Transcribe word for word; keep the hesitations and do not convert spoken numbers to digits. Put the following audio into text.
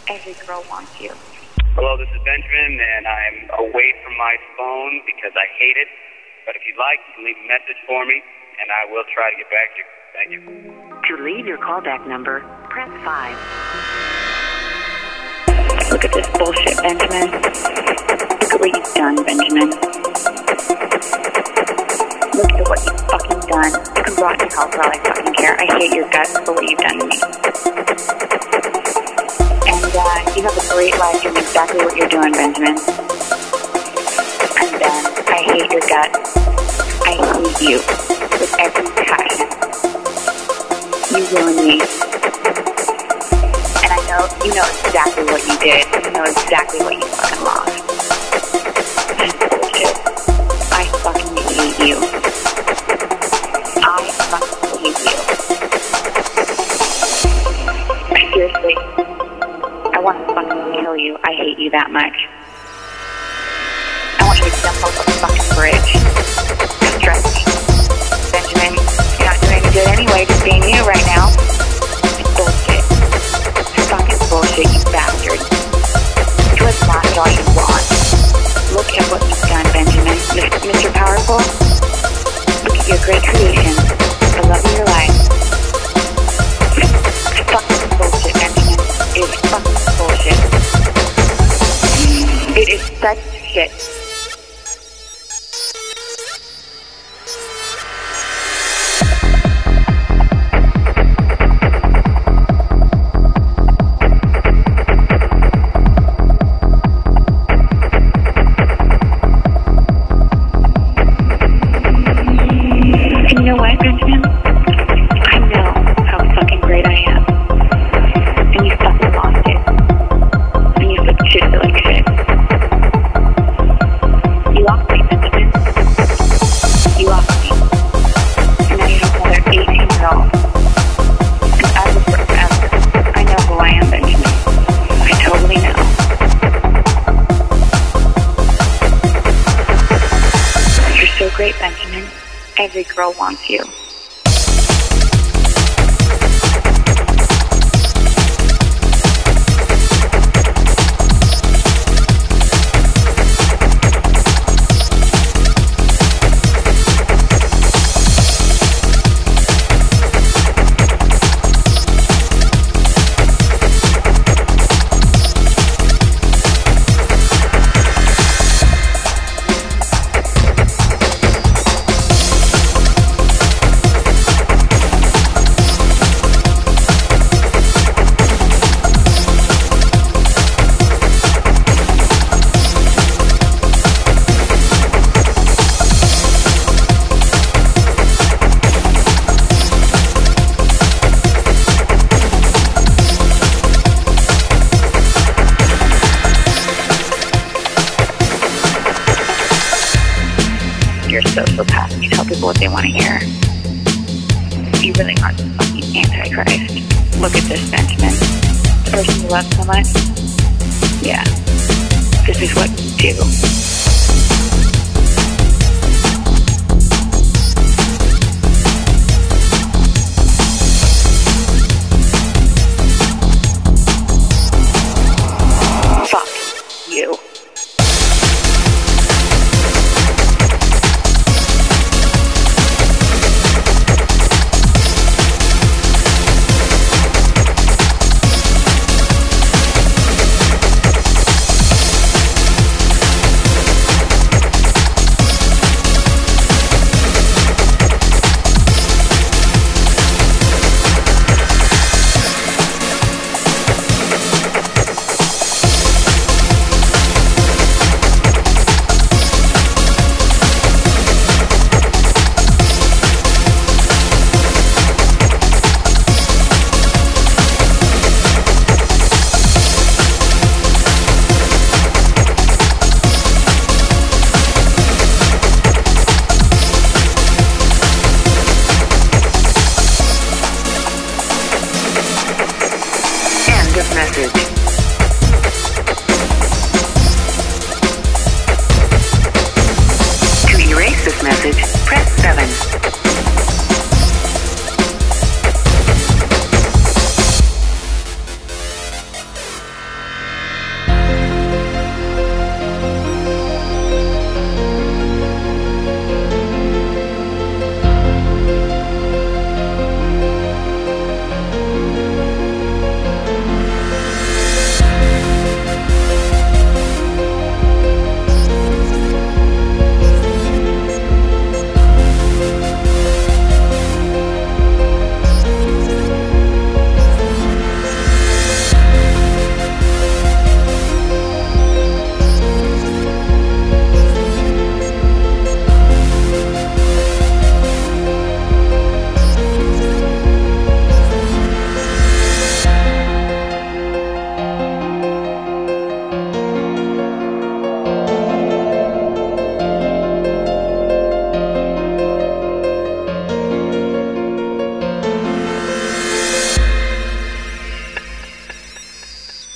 Every girl wants you. Hello, this is Benjamin, and I'm away from my phone because I hate it. But if you'd like, you can leave a message for me, and I will try to get back to you. Thank you. To leave your callback number, press five. Look at this bullshit, Benjamin. Look at what you've done, Benjamin. Look at what you've fucking done. You can rot in hell for all I fucking care. I hate your guts for what you've done to me. And uh, you have a great life doing exactly what you're doing, Benjamin. And uh, I hate your guts. I hate you with every passion. You ruined me. And I know, you know exactly what you did. You know exactly what you fucking lost. That's bullshit. I fucking hate you. I fucking hate you. Seriously. I want to fucking kill you. I hate you that much. I want you to jump off a fucking bridge. Just trust me. Benjamin, you're not doing any good anyway, just being you right now. It's bullshit. It's fucking bullshit, you bastard. You have lost all you want. Look at what you've done, Benjamin. Mister Powerful, look at your great creation. The love of your life. It's fucking bullshit, Benjamin. It is fucking bullshit. It is such shit. Great, Benjamin. Every girl wants you. You're so, so passive. You tell people what they want to hear. You really are the fucking Antichrist. Look at this, Benjamin. The person you love so much. Yeah. This is what you do.